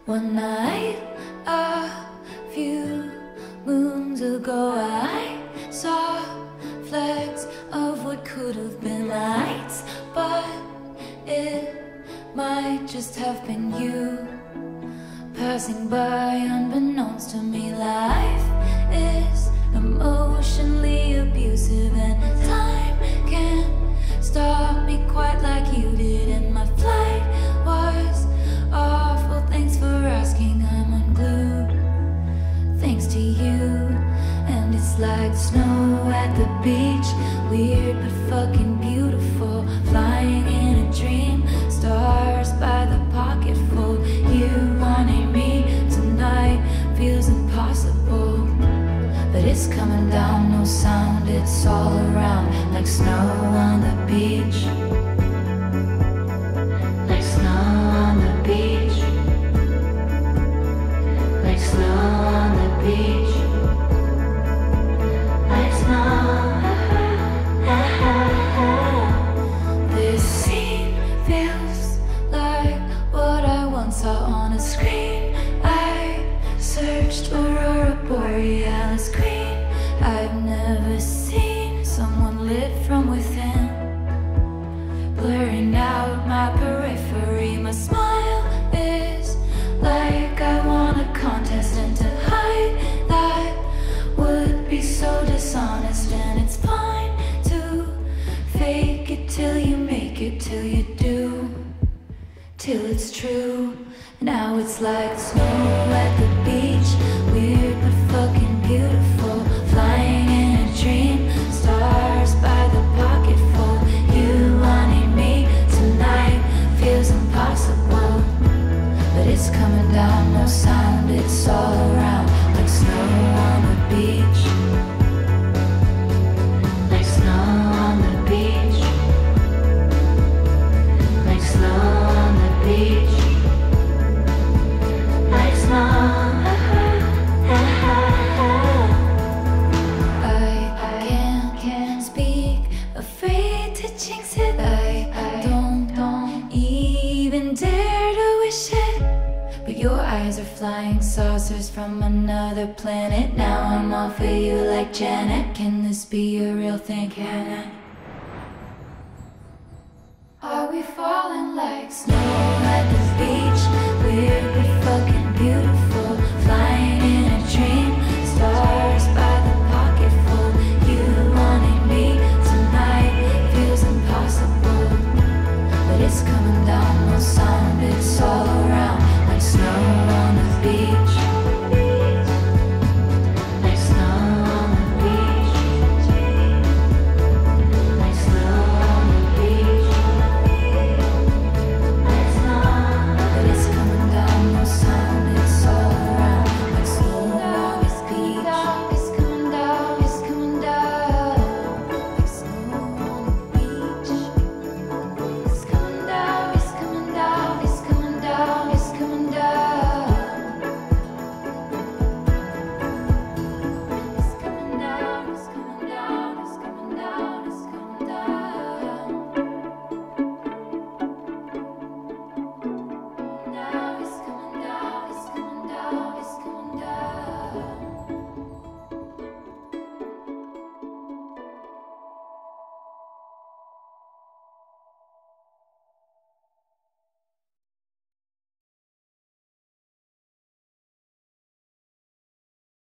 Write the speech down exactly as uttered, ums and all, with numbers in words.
One night, a few moons ago, I saw flecks of what could have been lights, but it might just have been you passing by unbeknownst to me. Life is emotionally abusive, and time can't stop me quite like you did. And my flight was awful, thanks for asking. I'm unglued thanks to you. And it's like snow at the beach, weird but fucking beautiful, flying in a dream, stars by the pocketful. You wanting me tonight feels impossible, but it's coming down, no sound, it's all around, like snow on the beach, like snow on the beach, like snow on the beach, like snow. This scene feels like what I once saw on a screen. I searched Aurora Borealis green. I've never seen someone lit from within, blurring out my periphery. My smile is like I won a contest, and to hide that would be so dishonest. And it's fine to fake it till you make it, till you do, till it's true. Now it's like snow at the beach, weird but fucking beautiful, flying in a dream, stars by the pocketful. You wanting me tonight feels impossible, but it's coming down, no sound, it's all around, like snow on the beach, like snow on the beach, like snow on the beach, like snow. I can't, can't speak, afraid to jinx it. I, I don't, don't even dare to wish it, but your eyes are flying saucers from another planet. Now I'm all for you like Janet. Can this be a real thing? Can I?